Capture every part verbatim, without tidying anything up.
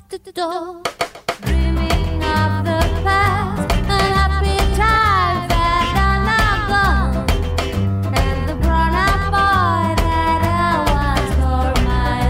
locked the door, dreaming of the past and happy times that are now gone, and the grown-up boy that I once called my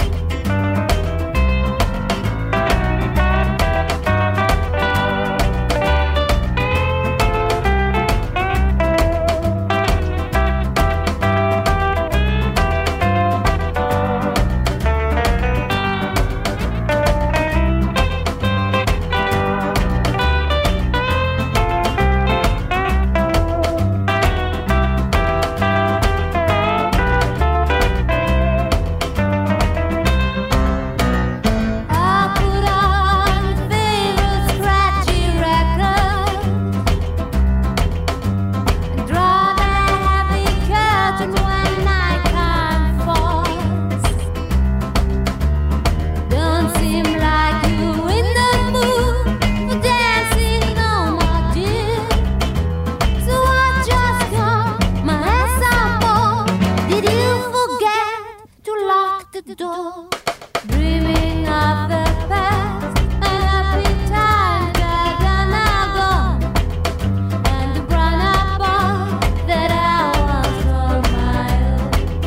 door, dreaming of the past and happy times that are now gone, and the grown-up boy that I once called my own.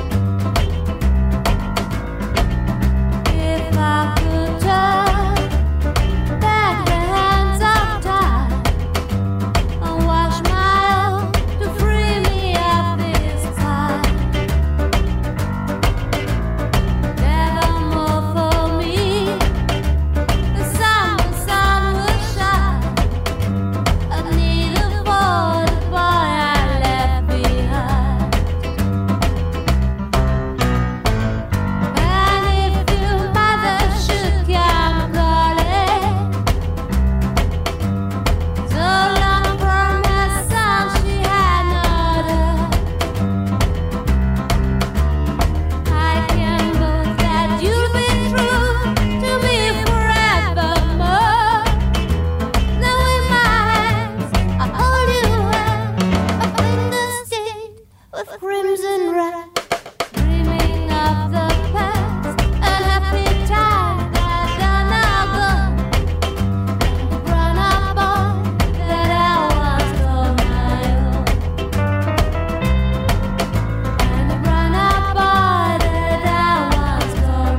If I could turn back the hands of time and wash my own to free me of this time. Crimson red, dreaming of the past and happy times that are now gone, and the grown-up boy that I once called my own, and the grown-up boy that I once called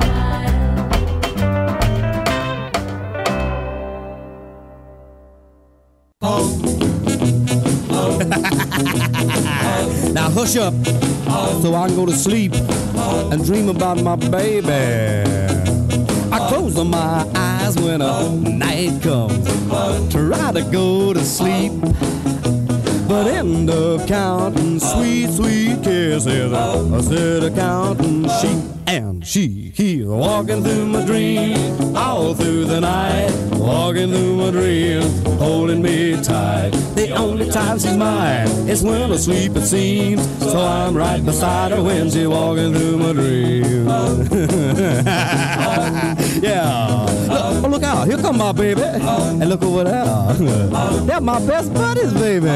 my own. Now hush up, so I can go to sleep and dream about my baby. I close my eyes when a night comes, try to go to sleep, but end up counting sweet, sweet kisses. I said counting sheep, and she keeps walking through my dream all through the night, walking through my dream, holding me tight. The only time she's mine is when I sleep, it seems, so I'm right beside her when she's walking through my dream. Yeah. Look, oh, look out, here come my baby, and look over there. They're my best buddies, baby.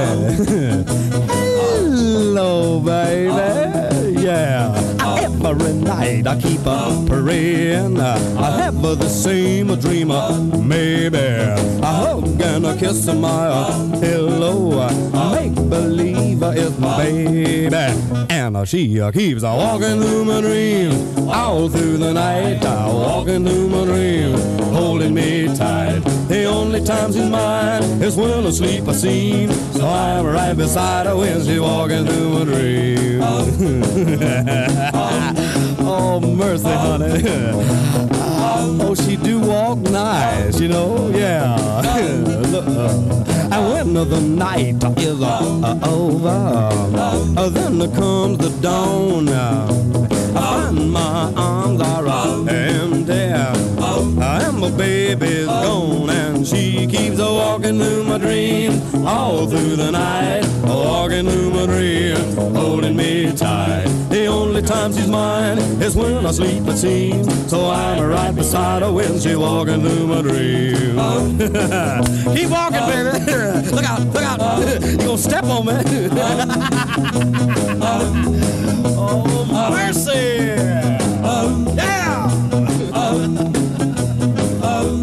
Hello, baby. Yeah. Every night I keep on praying, I have the same dream, maybe a hug and a kiss of my hello, make believe is my baby, and she keeps walking through my dream all through the night, walking through my dream, holding me tight. The only time she's mine is when I sleep, I seem, so I'm right beside her when she's walking through my dream. Oh, mercy, honey. Oh, she do walk nice, you know, yeah. And when the night is uh, over, uh, then comes the dawn. I find my arms are uh, empty, and my baby's gone, and she keeps a walking through my dream all through the night, walking through my dream, holding me tight. The only time she's mine is when I sleep, it seems, so I'm right beside her when she's walking through my dream. Keep walking, baby. Look out, look out. You gonna step on me. Oh, mercy. Yeah.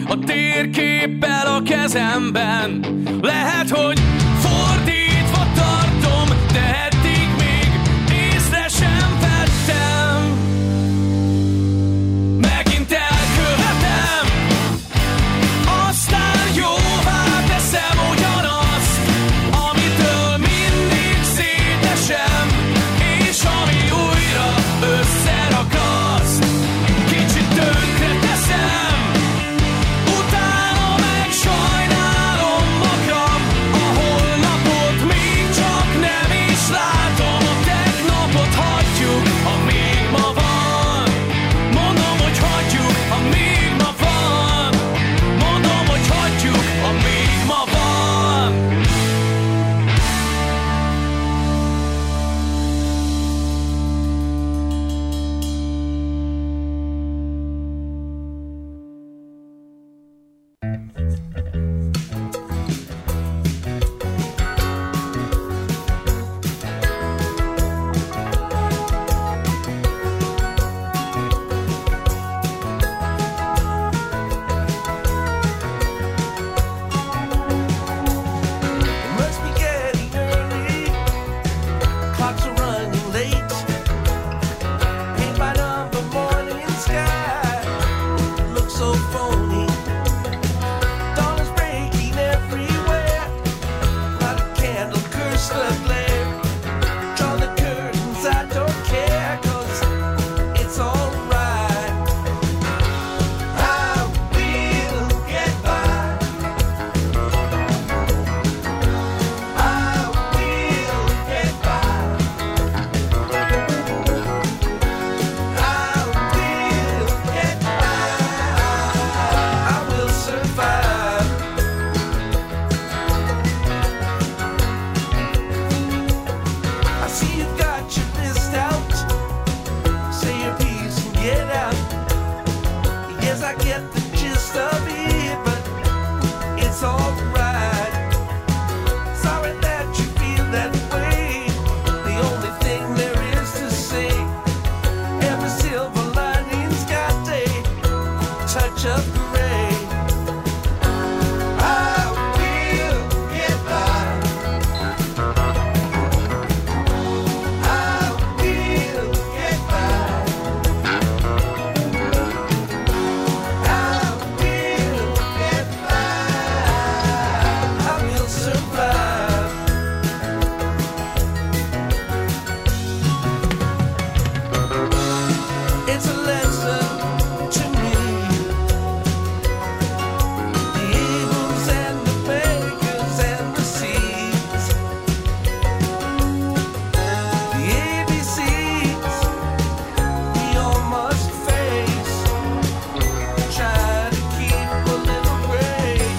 a térképpel a kezemben. Lehet, hogy fordítva tartom, de eddig még észre sem vettem. Megint elkövetem, aztán jóvá teszem ugyanazt, amitől mindig szétesem, és ami újra összerakaszt. Kicsit tönkre teszem, utána meg sajnálom magam, a holnapot még csak nem is látom. A tegnapot hagyjuk, ha még ma van. Mondom, hogy hagyjuk, ha még ma van. Mondom, hogy hagyjuk, ha még ma van. It must be getting early. Clocks are running late. Paint by number morning sky. Looks so phony. Dawn is breaking everywhere. Not a candle, curse the glare. Draw the curtains, I don't care, 'cause it's alright. I will get by. I will get by. I will get by. I will survive. I see you've got your list out. Say your piece and get out. Yes, I get the gist of it, but it's alright. Sorry that you feel that way. The only thing there is to say, every silver lining's got a touch of gray. I will get by. I will get by. I will get by. I will survive. It's a lesson to me. The evils and the beggars and the seeds. The A B Cs we all must face. Try to keep a little grace.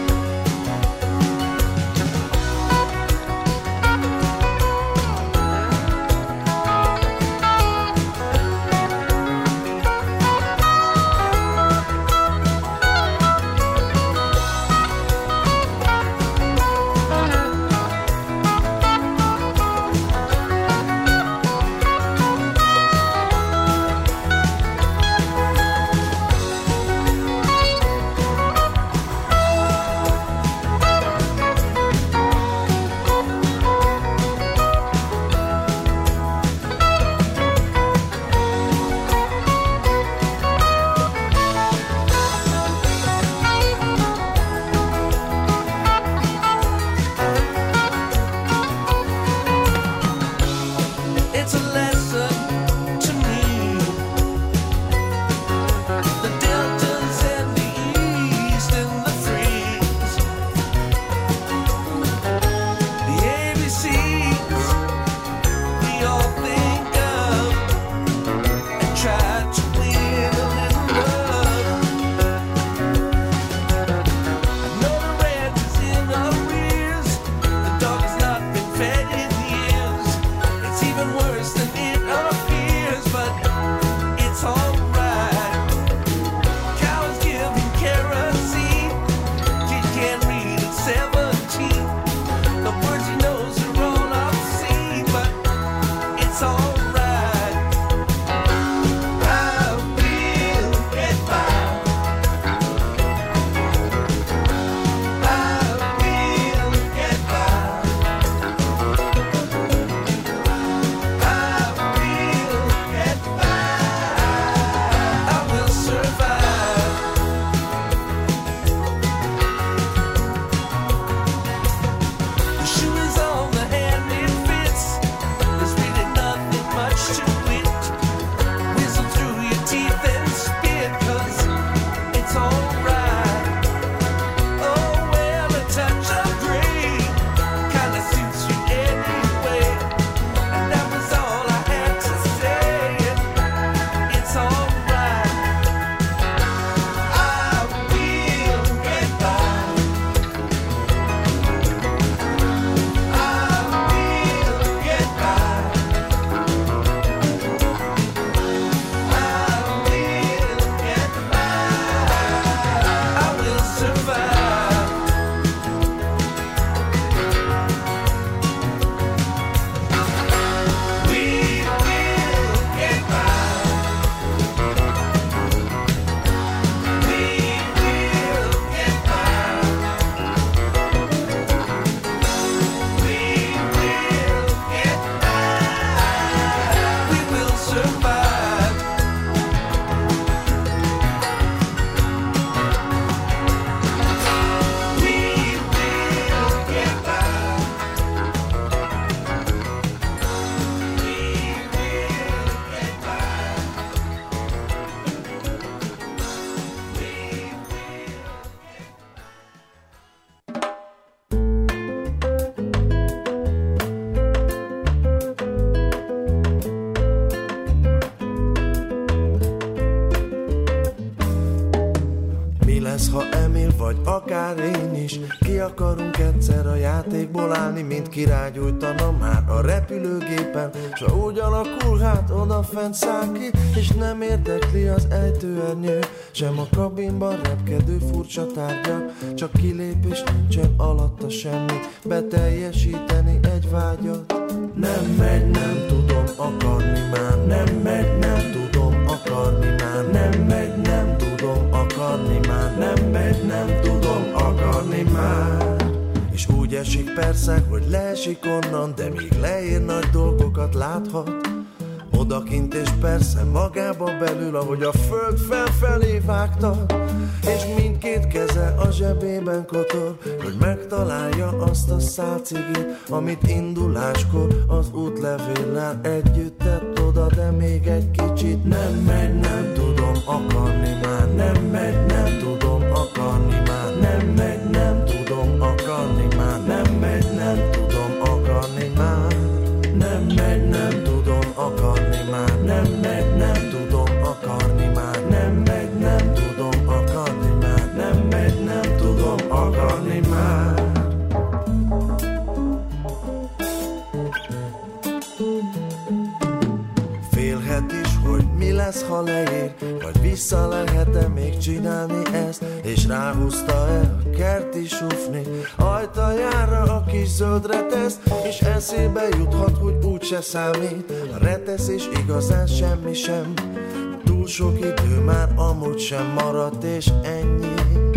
It's a lesson to me. The deltas and the east and the freeze. The A B Cs we all think of and try to win a little love. I know the rent is in arrears. The dog has not been fed in years. It's even worse than survive. We will get by. We will get by. We Mi lesz, ha Emil vagy akár én is ki akarunk egyszer a játékból állni, mint királygyújtana már a repülőgépen, s ha úgy alakul, hát odafent száll ki, és nem érdekli az ejtőernyő, sem a kabinban repkedő furcsa tárgyak, csak kilépés nincsen alatta semmi, beteljesíteni egy vágyat. Nem megy, nem tudom akarni már, nem megy, nem tudom akarni már, nem megy, nem tudom akarni már, nem megy, nem tudom akarni már. És úgy esik persze, hogy leesik onnan, de még leér nagy dolgokat láthat. Odakint és persze magába belül, ahogy a föld felfelé vágta, és mindkét keze a zsebében kotor, hogy megtalálja azt a szál cigit, amit induláskor az útlevéllel együtt tett oda, de még egy kicsit. Nem megy, nem tudom akarni már, nem megy, nem tudom akarni már, nem megy, nem tudom akarni már, nem megy, nem tudom akarni már, nem megy, nem tudom akarni már, nem megy, nem tudom akarni már, nem megy, nem tudom akarni már, nem megy, nem tudom akarni már. Félhet is, hogy mi lesz, ha leér, vagy vissza lehet-e még csinálni ezt, és ráhúzta-e a kerti sufni ajtajára a kis zöld retesz, és eszébe juthat, hogy úgyse számít a retesz, és igazán semmi sem, túl sok idő már amúgy sem maradt, és ennyi.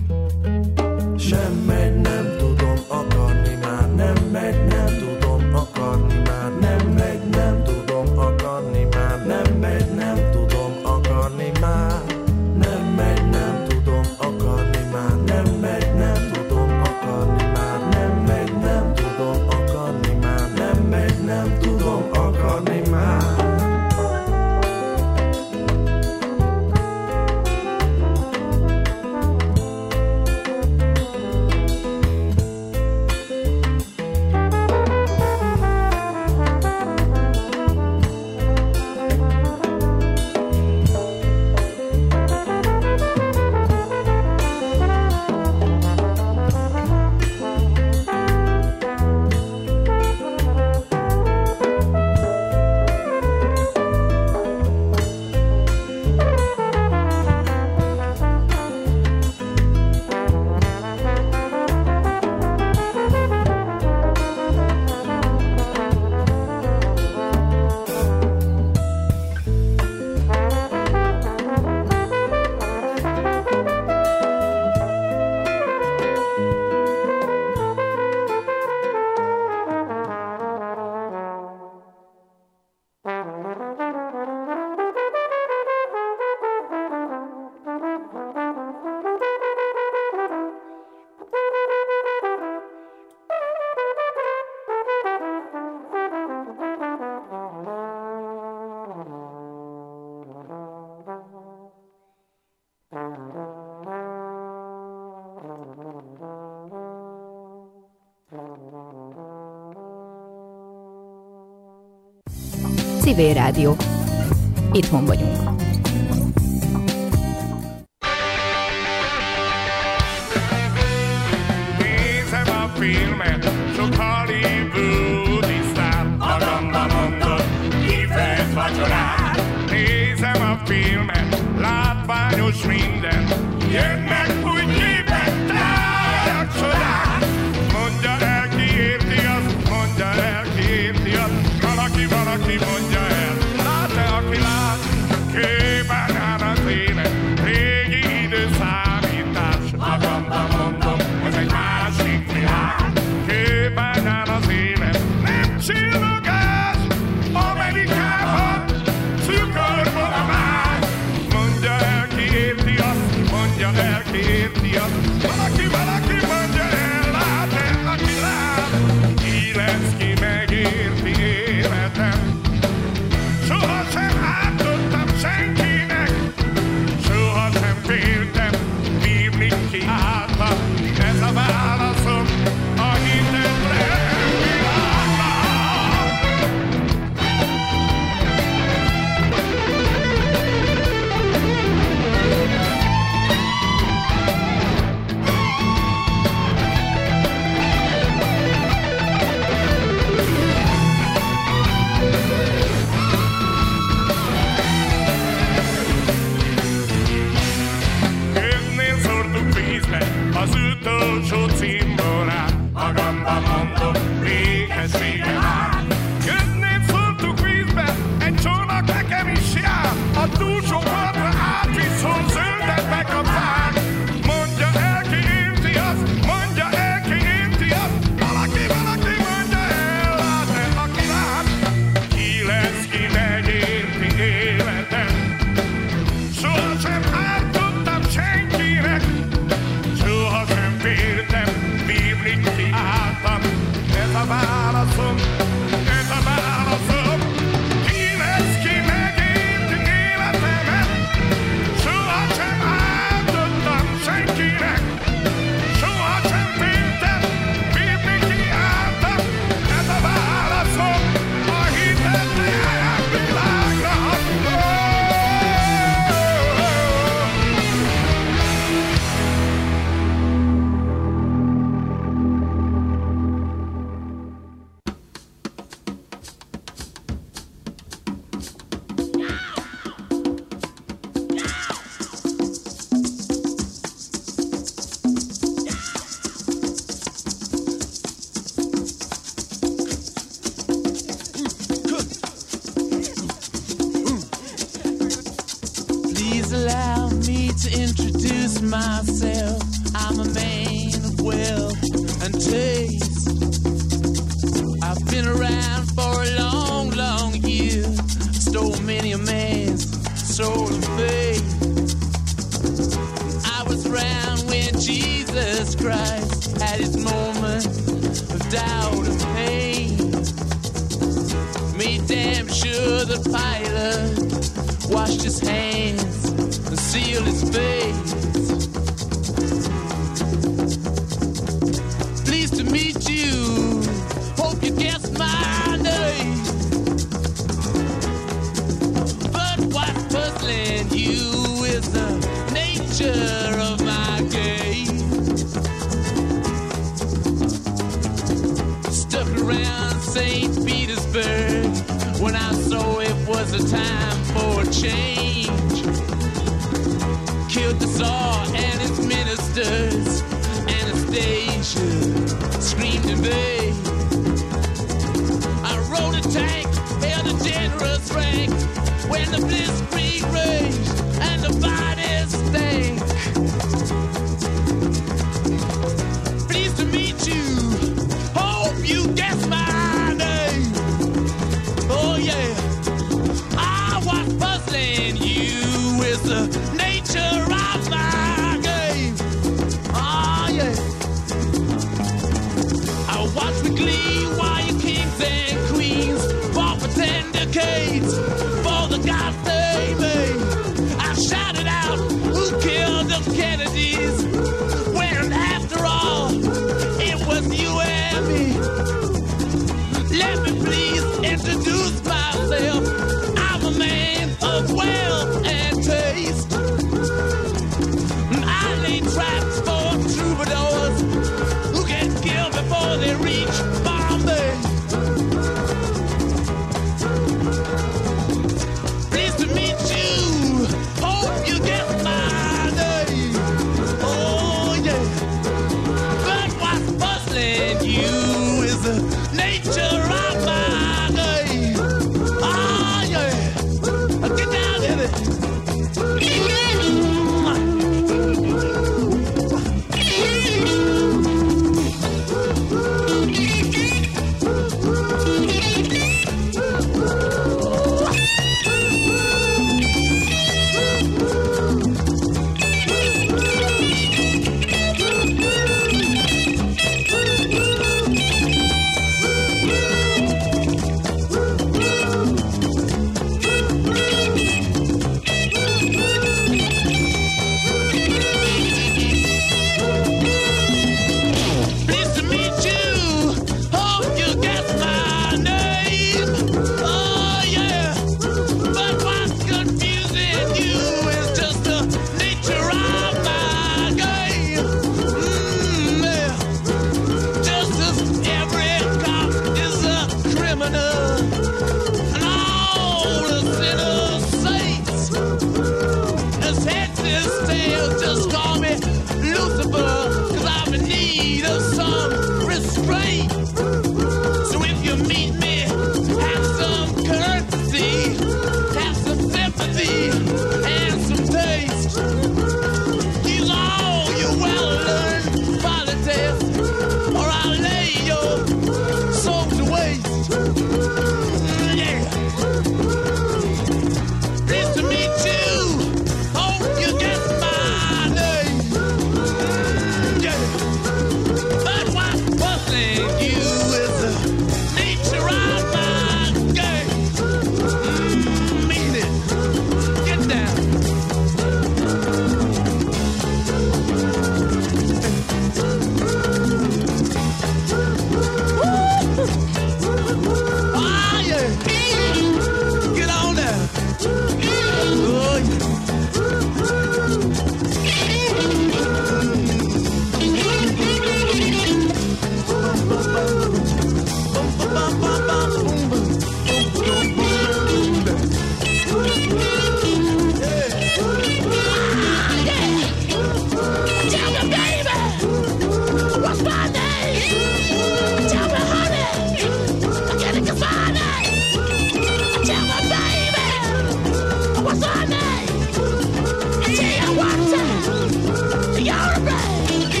Sem megy, nem tudom akarni már, nem megy, nem tudom akarni már, nem megy, nem tudom akarni már, nem megy, nem tudom akarni már, nem megy, nem tudom akarni már, nem megy, nem tudom akarni már, nem megy, nem tudom akarni már, nem megy, nem tudom akarni már. Civil Rádió. Itthon vagyunk. Nézem a filmet, sok hollywoodi sztár, magamba mondom, kifejez vacsorát. Nézem a filmet, látványos minden, jönnek új képek, tájak csodák. Mondja el, ki érti azt, mondja el, ki érti azt, valaki, valaki mondja el, lát-e, aki lát, kőben áll az élet, régi időszámítás, magamba mondom, ez egy másik világ, kőben áll az élet, nem csillogás, Amerikában, szükség. díjat. Valaki, valaki mondja el, lát-e, aki lát. Ki lesz, ki megérti életem. Sohasem átadtam senkinek, sohasem féltem vívni ki által. Ez a válaszom a hitetlen világnak. Könnél szórtuk vízbe az utolsó cimborát, magamba mondom, éhességem áll. Könnél szórtuk vízbe, egy csónak nekem is jár, a túlsó partra átvisz, hol zöldet megkapál. Mondja el, ki érti azt, mondja el, ki érti azt, valaki, valaki mondja el, lát-e, aki lát. Ki lesz, ki megérti életem. Sohasem ártottam senkinek, sohasem féltem vívni ki álltam. Ez a válaszom, ez a válaszom. Ki lesz, ki megérti életemet. Sohasem ártottam senkinek, sohasem féltem vívni ki álltam. Ez a válaszom a hitetlen világnak. Please allow me to introduce myself. I'm a man of wealth and taste. I've been around for a long, long year. Stole many a man's soul of faith. I was around when Jesus Christ had his moment of doubt and pain. Made damn sure the pilot washed his hands and sealed his face. Pleased to meet you. Hope you guessed my name. But what's puzzling you is the nature of my game. Stuck around Saint Petersburg when I saw it was a time for a change. Killed the Tsar and his ministers. Anastasia screamed in vain. I rode a tank, held a generous rank when the blitzkrieg raged and the bodies stank. Pleased to meet you. Hope you guess my name. Oh yeah. I was puzzling you with the nature of my game. Oh yeah. I watched with glee while you kings and queens fought for ten decades for the gods they made. I shouted out, who killed the Kennedys? When after all, it was you and me. Let me please introduce myself. I'm a man of wealth and taste. I lay traps for troubadours who get killed before they reach Bombay. Pleased to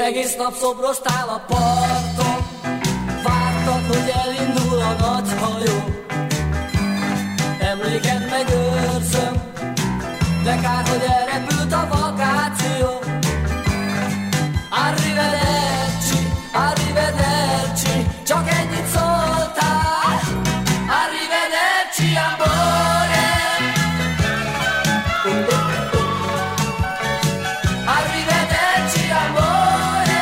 Egész nap szobroztál a parton, vártad, hogy elindul a nagy hajó. Emléket megőrzöm, de kár, hogy elrepült a vakáció. Arrivederci, arrivederci, csak ennyit szóltál. Arrivederci, amore. Arrivederci, amore.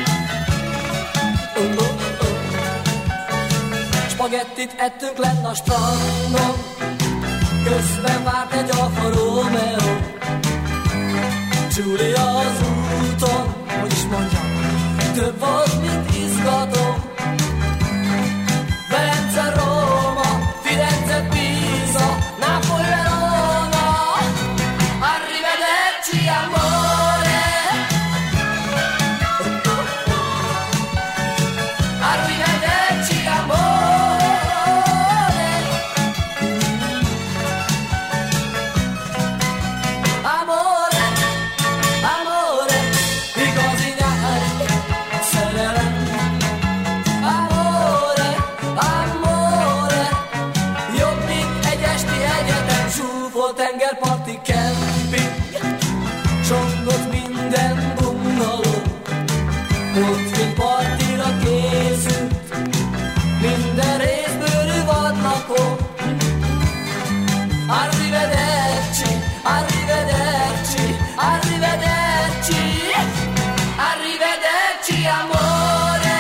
Spagettit ettünk lenn a strandon, közben várt egy Alfa Romeo. Giulia az úton, hogy is mondjam, több volt, mint izgató. Velence, Róma, Firenze, Pisa, Nápoly, Verona. Arrivederci, amore. Arrivederci, amore. Amore, amore, igazi nyári szerelem. Amore, amore, jobb, mint egy esti egyetem. Zsúfolt tengerparti kemping, csongott minden bungaló. Ott, mint partira készült, minden részbőrű vadlakó. Arrivederci, arrivederci, arrivederci, arrivederci, amore.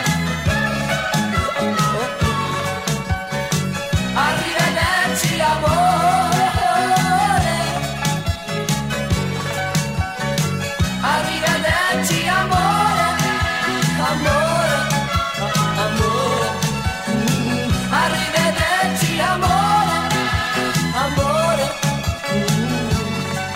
Arrivederci, amore. Arrivederci, amore.